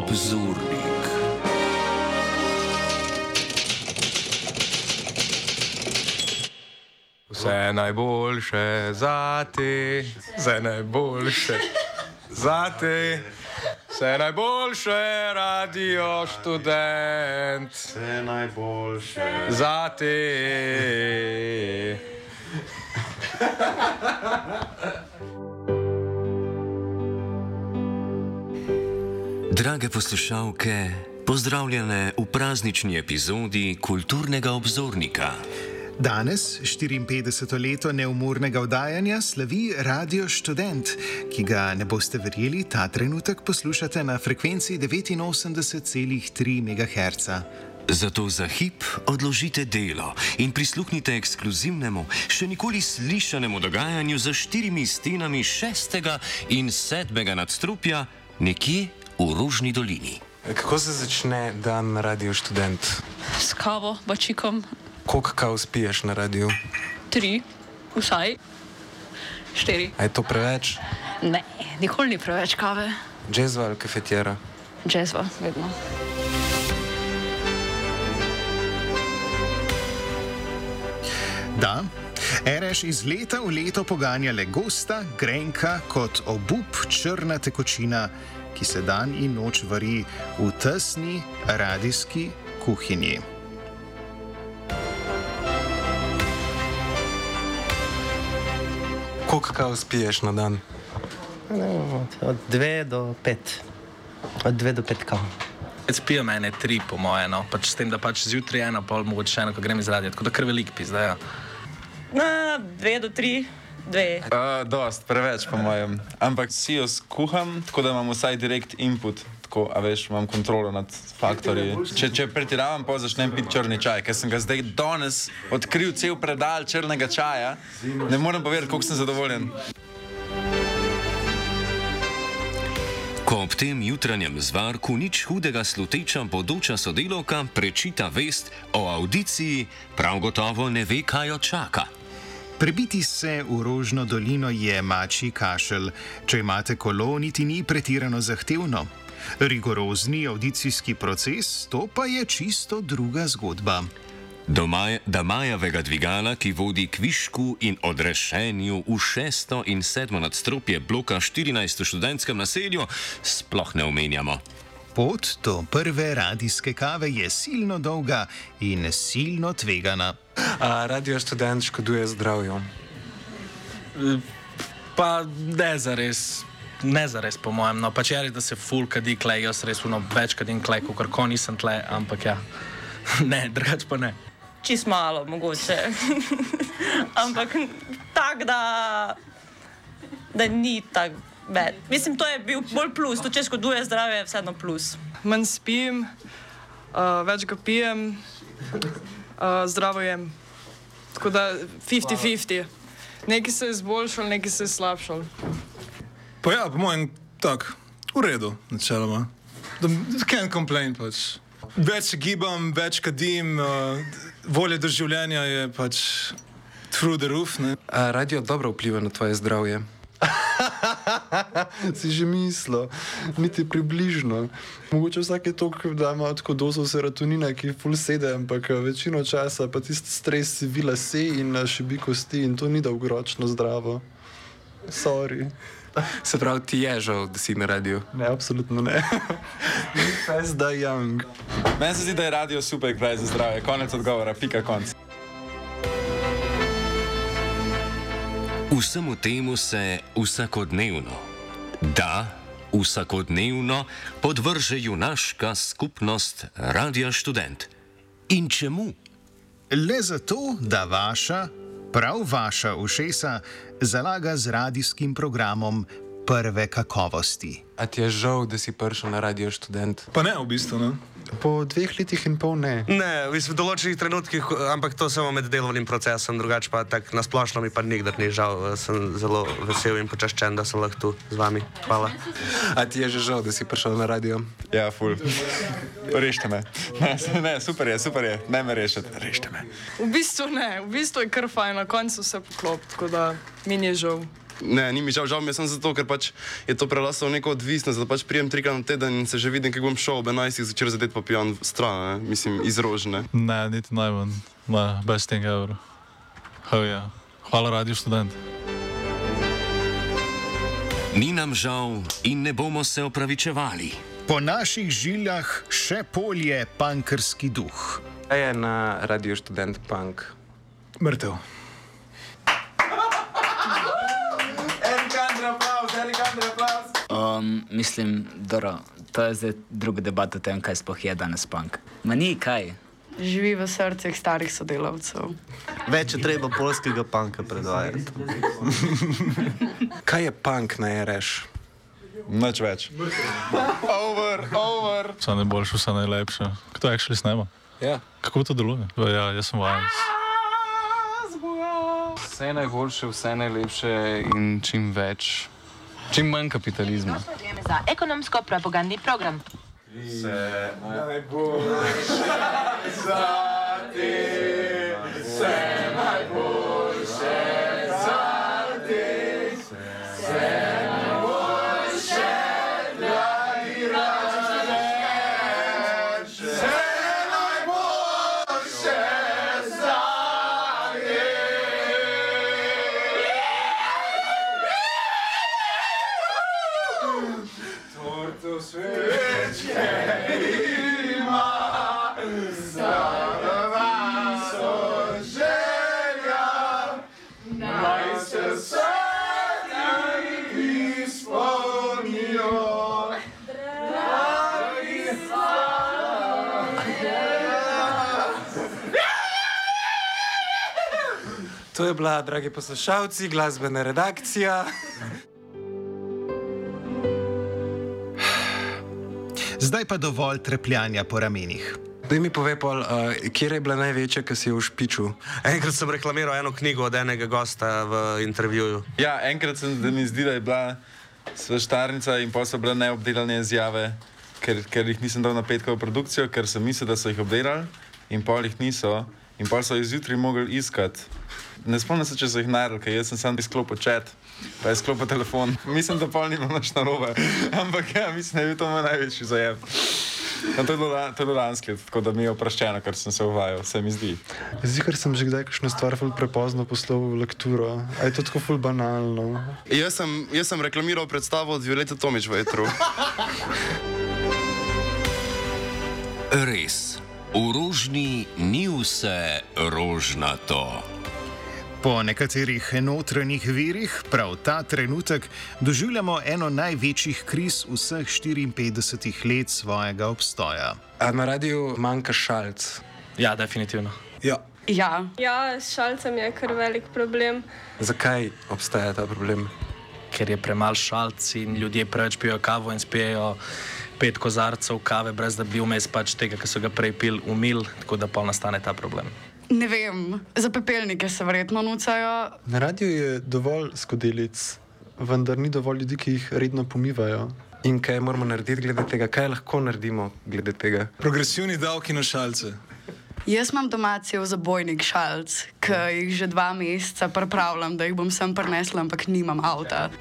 Obzornik. Vse najboljše zate, vse najboljše zate, vse najboljše Radio Študent, Vse najboljše zate. Drage poslušalke, pozdravljene v praznični epizodi Kulturnega obzornika. Danes, 54. leto neumornega oddajanja, slavi Radio Študent, ki ga, ne boste verjeli, ta trenutek poslušate na frekvenci 89,3 MHz. Zato za hip odložite delo in prisluhnite ekskluzivnemu, še nikoli slišanemu dogajanju za štirimi stenami 6. in 7. nadstropja nekje v Rožni dolini. Kako se začne dan na Radio Študent? S kavo, bačikom. Koliko kav spiješ na radiju? 3, vsaj 4. A je to preveč? Ne, nikoli ni preveč kave. Džezva ali kafetjera? Džezva, vedno. Da, Ereš iz leta v leto poganja le gosta, grenka kot obup črna tekočina, ki se dan in noč vari v tesni radijski kuhinji. Koliko kav spiješ na dan? Od 2 do 5. Od 2 do 5 kav. Spijo mene 3, po moje, no. Pač s tem, da pač zjutraj eno, pol mogoče še eno, ko grem iz radia. Tako da kar velik pizda, ja. 2 do 3, 2. Dost, preveč po mojem. Ampak si jo skuham, tako da imam vsaj direkt input. Tako, a veš, imam kontrolo nad faktorji. Če pretiravam, pa začnem piti črni čaj, ker sem ga zdaj danes odkril cel predal črnega čaja. Ne morem povedati, koliko sem zadovoljen. Ko ob tem jutranjem zvarku nič hudega sluteča bodoča sodelavka prečita vest o avdiciji, prav gotovo ne ve, kaj jo čaka. Prebiti se v Rožno dolino je mačji kašelj. Če imate kolo, niti ni pretirano zahtevno. Rigorozni avdicijski proces, to pa je čisto druga zgodba. Do majavega dvigala, ki vodi k višku in odrešenju v 6. in 7. nadstropje bloka 14 v študentskem naselju, sploh ne omenjamo. Pot do prve radijske kave je silno dolga in silno tvegana. Radio Študent škoduje zdravju. Pa ne zares. Ne zares, po mojem. No, pač je res, da se ful kadi klej, jaz res več kadim klej, kot ko nisem tle, ampak ja. Ne, drugač pa ne. Čist malo, mogoče. Ampak tak, da ni tak bed. Mislim, to je bil bolj plus. To, če škoduje zdravje, je vseeno plus. Manj spim, več ga pijem, zdravo jem. Tako da 50-50. Nekaj se je izboljšal, nekaj se je slabšal. Pa ja, po mojem, tak, v redu, načeloma. Can't complain, pač. Več se gibam, več kadim, volja do življenja je pač through the roof, ne. Radio dobro vpliva na tvoje zdravje. Si že mislil, niti približno. Mogoče vsake toliko, da ima tako dozo serotonina, ki ful sede, ampak večino časa pa tisti stres si vi lase in šibi kosti in to ni dolgoročno zdravo. Sorry. Se pravi, ti je žal, da si na radiju? Ne, absolutno ne. Fast die young. Meni se zdi, da je radio super kraj za zdravje. Konec odgovora, pika konc. Vsemu temu se vsakodnevno, vsakodnevno podvrže junaška skupnost Radia Študent. In čemu? Le zato, da prav vaša ušesa zalaga z radijskim programom prve kakovosti. A ti je žal, da si prišel na Radio Študent? Pa ne, v bistvu, ne. Po 2 letih in pol ne. Ne, v določenih trenutkih, ampak to samo med delovnim procesom, drugače pa tak nasplošno mi pa nikdar ni žal. Sem zelo vesel in počaščen, da sem lahko tu z vami. Hvala. A ti je že žal, da si prišel na radio? Ja, ful. Rešte me. Ne, super je. Ne me rešiti. Rešte me. V bistvu ne, v bistvu je kar fajn, na koncu se poklop, tako da mi ni žal. Ne, ni mi žal mi je samo zato, ker pač je to preraslo v neko odvisnost, da pač prijem 3 krat na teden in se že vidim, kako bom šel ob 11 zvečer zadeti pa pijan stran, mislim, iz Rožne. Ne, niti najmanj. Ne, brez tega evra. Ja. Hvala, Radio Študent. Ni nam žal in ne bomo se opravičevali. Po naših žilah še polje punkerski duh. Kaj je na Radio Študent punk? Mrtev. Mislim, dobro, to je zdaj druga debata o tem, kaj sploh je danes punk. Ma ni kaj. Živi v srcih starih sodelavcev. Več je treba polskega punka predvajati. Kaj je punk na RŠ? Nič več. Over. Vse najboljše, vse najlepše. Kdo je šli snema? Ja. Kako to deluje? Ja, jaz sem vajen. Vse najboljše, vse najlepše in čim več, čim manj kapitalizma. Za ekonomsko-propagandni program. Vse najboljše za te, vse najboljše za te, vse najboljše, dragi Radež, vse najboljše za te. Torto svečke ima, zadava so želja, naj se sanjami izpolnijo. Dragi To je bila, dragi poslušalci, glasbena redakcija. Zdaj pa dovolj trepljanja po ramenih. Daj mi povej, Pol, kje je bila največja, ki si jo v špiču? Enkrat sem reklamiral eno knjigo od enega gosta v intervjuju. Ja, enkrat da mi zdi, da je bila sveštarnica in pa so bile neobdelane izjave, ker jih nisem dal na petkovo produkcijo, ker sem mislil, da so jih obdelali in pol jih niso. In pol so izjutri mogli iskati. Ne spomnim se, če so jih naredili, ker jaz sem sam izklopil chat, pa je izklopil telefon. Mislim, da pol nimam nič narobe, ampak ja, mislim, da je bil to moj največji zajeb. To je bilo lansko leto, tako da mi je oproščeno, ker sem se uvajal, se mi zdi. Zdi, ker sem že kdaj kakšno stvar ful prepozno poslal v lekturo. A je to tako ful banalno? Jaz sem reklamiral predstavo od Violete Tomič v etru. Res, v Rožni ni vse rožnato. Po nekaterih notranjih virih prav ta trenutek doživljamo eno največjih kriz vseh 54 let svojega obstoja. A na radiju manjka šalc? Ja, definitivno. Ja. Ja, s šalcem je kar velik problem. Zakaj obstaja ta problem? Ker je premalo šalc in ljudje preveč pijo kavo in spijejo 5 kozarcev kave, brez da bi vmes pač tega, ki so ga prej pili, umil, tako da pa nastane ta problem. Ne vem, za pepelnike se verjetno nucajo. Na radiju je dovolj skodelic, vendar ni dovolj ljudi, ki jih redno pomivajo. In kaj moramo narediti glede tega? Kaj lahko naredimo glede tega? Progresivni davki na šalce. Jaz imam doma cel zabojnik šalc, ki jih že 2 meseca pripravljam, da jih bom sem prinesla, ampak nimam avta.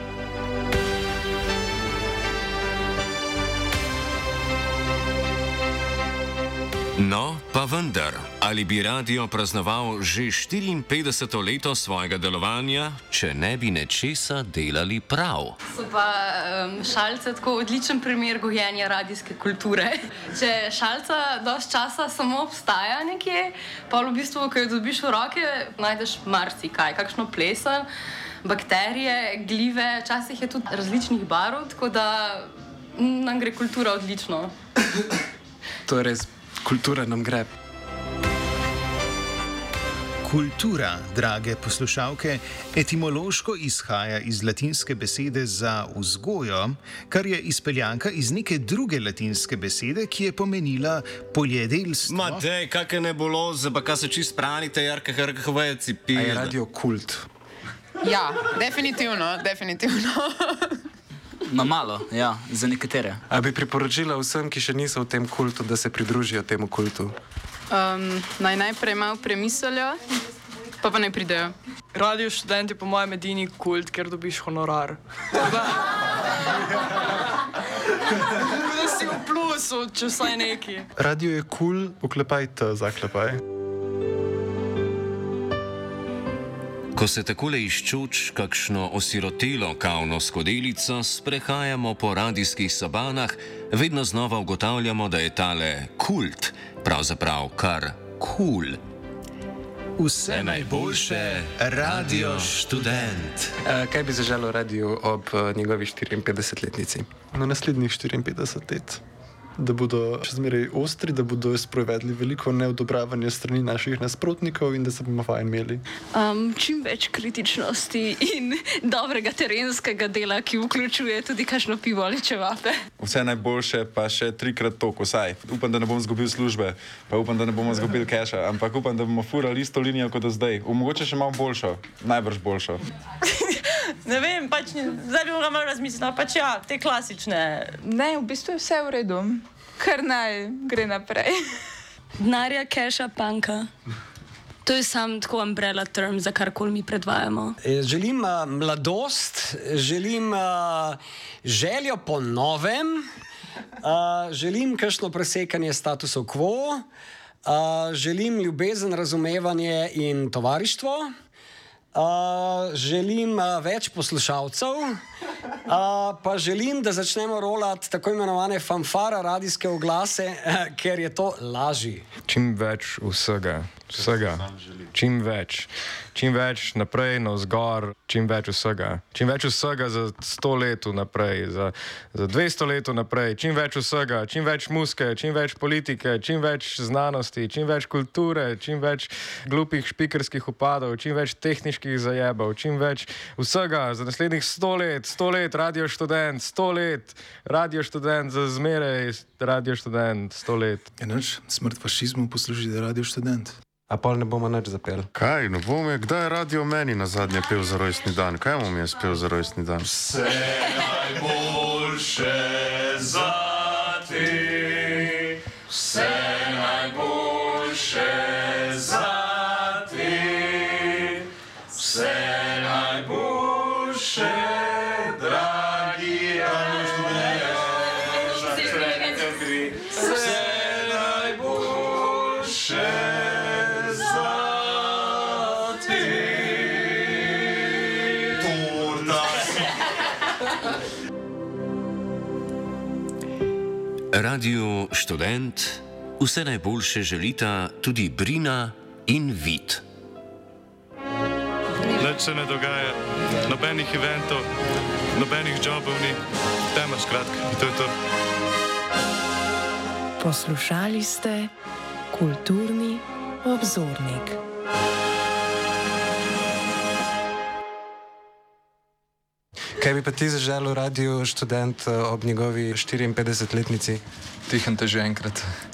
No, pa vendar, ali bi radio praznoval že 54. leto svojega delovanja, če ne bi nečesa delali prav? So pa šalce tako odličen primer gojenja radijske kulture. Če šalca dosti časa samo obstaja nekje, pa v bistvu, ko jo dobiš v roke, najdeš marsikaj, kakšno plesen, bakterije, glive, včasih je tudi različnih barv, tako da nam gre kultura odlično. To je res. Kultura nam gre. Kultura, drage poslušalke, etimološko izhaja iz latinske besede za vzgojo, kar je izpeljanka iz neke druge latinske besede, ki je pomenila poljedelstvo. Ma dej, kakšne nebuloze, pa kaj se čist pranite, jarka hrkavajci pije. A je radio kult? Ja, definitivno. Ma malo, ja, za nekatere. A bi priporočila vsem, ki še niso v tem kultu, da se pridružijo temu kultu? Naj najprej malo premislijo, pa naj pridejo. Radio Študent je po mojem edini kult, ker dobiš honorar. Tako da si v plusu, če vsaj neki. Radio je kul, oklepaj T, zaklepaj. Ko se takole izčuč kakšno osirotelo kavno skodelico sprehajamo po radijskih sobanah, vedno znova ugotavljamo, da je tale kult pravzaprav kar kul. Vse najboljše, Radio Študent. Kaj bi zaželel radiju ob njegovi 54-letnici? Na naslednjih 54 let. Da bodo še zmeraj ostri, da bodo sprovedli veliko neodobravanja strani naših nasprotnikov in da se bomo fajn imeli. Čim več kritičnosti in dobrega terenskega dela, ki vključuje tudi kakšno pivo ali čevape. Vse najboljše, pa še 3-krat toliko vsaj. Upam, da ne bom izgubil službe, pa upam, da ne bomo izgubili keša, ampak upam, da bomo furali isto linijo kot do zdaj. Mogoče še malo boljšo, najbrž boljšo. Ne vem, pač zdaj bi morala malo razmisliti, pač ja, te klasične. Ne, v bistvu je vse v redu. Kar naj gre naprej. Denarja, keša, panka. To je sam tako umbrella term, za karkoli mi predvajamo. Želim mladost, želim željo po novem, želim kakšno presekanje statusov quo, želim ljubezen, razumevanje in tovarištvo. Želim več poslušalcev, pa želim, da začnemo rolati tako imenovane fanfara radijske oglase, ker je to lažje. Čim več vsega. Čim več naprej, navzgor, čim več vsega. Čim več vsega za 100 let naprej, za 200 let naprej, čim več vsega, čim več muske, čim več politike, čim več znanosti, čim več kulture, čim več glupih špikerskih upadov, čim več tehničnih zajebov, čim več vsega za naslednjih 100 let, Radio Študent, 100 let, Radio Študent za zmeraj, Radio Študent, 100 let. Enač, smrt fašizmu posluži Radio Študent. A pol ne bomo nič zapeli. Kaj, ne bom je, kdaj je Radio meni na zadnje pel za rojstni dan? Kaj bom jaz pel za rojstni dan? Vse najboljše za te, vse najboljše za te, vse najboljše, dragi Radio Študent. Vse najboljše. Radio Študent vse najboljše želita tudi Brina in Vid. Nič se ne dogaja, nobenih eventov, nobenih jobov ni, tema skratka, in to je to. Poslušali ste Kulturni obzornik. Kaj bi pa ti zaželel Radio Študent ob njegovi 54-letnici? Tihem te že enkrat.